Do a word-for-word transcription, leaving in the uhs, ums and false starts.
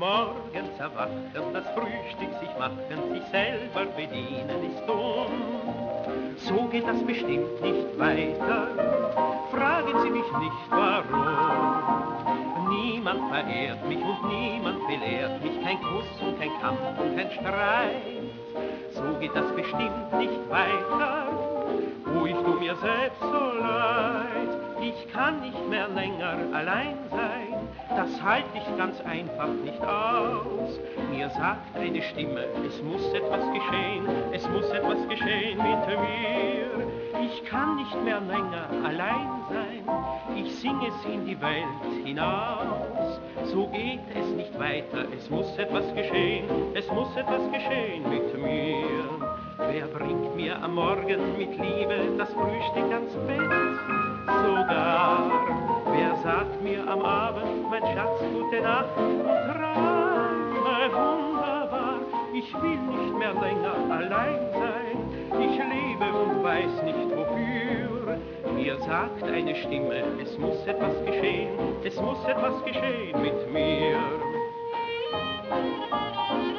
Morgens erwachen, das Frühstück sich machen, sich selber bedienen ist dumm. So geht das bestimmt nicht weiter, fragen Sie mich nicht warum. Niemand verehrt mich und niemand belehrt mich, kein Kuss und kein Kampf und kein Streit. So geht das bestimmt nicht weiter, wo ich tu mir selbst so leid. Ich kann nicht mehr länger allein sein, das halt ich ganz einfach nicht aus. Mir sagt eine Stimme, es muss etwas geschehen, es muss etwas geschehen mit mir. Ich kann nicht mehr länger allein sein, ich sing es in die Welt hinaus. So geht es nicht weiter, es muss etwas geschehen, es muss etwas geschehen mit mir. Wer bringt mir am Morgen mit Liebe das Frühstück ans Bett? Sogar, wer sagt mir am Abend, mein Schatz, gute Nacht und träume wunderbar. Ich will nicht mehr länger allein sein, ich lebe und weiß nicht wofür. Mir sagt eine Stimme, es muss etwas geschehen, es muss etwas geschehen mit mir.